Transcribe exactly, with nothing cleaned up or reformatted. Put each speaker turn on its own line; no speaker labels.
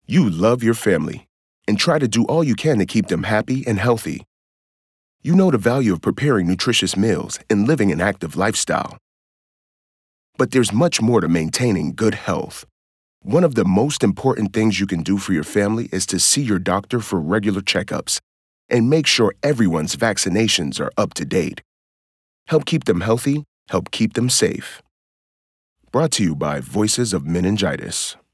You love your family and try to do all you can to keep them happy and healthy. You know the value of preparing nutritious meals and living an active lifestyle. But there's much more to maintaining good health. One of the most important things you can do for your family is to see your doctor for regular checkups and make sure everyone's vaccinations are up to date. Help keep them healthy, help keep them safe. Brought to you by Voices of Meningitis.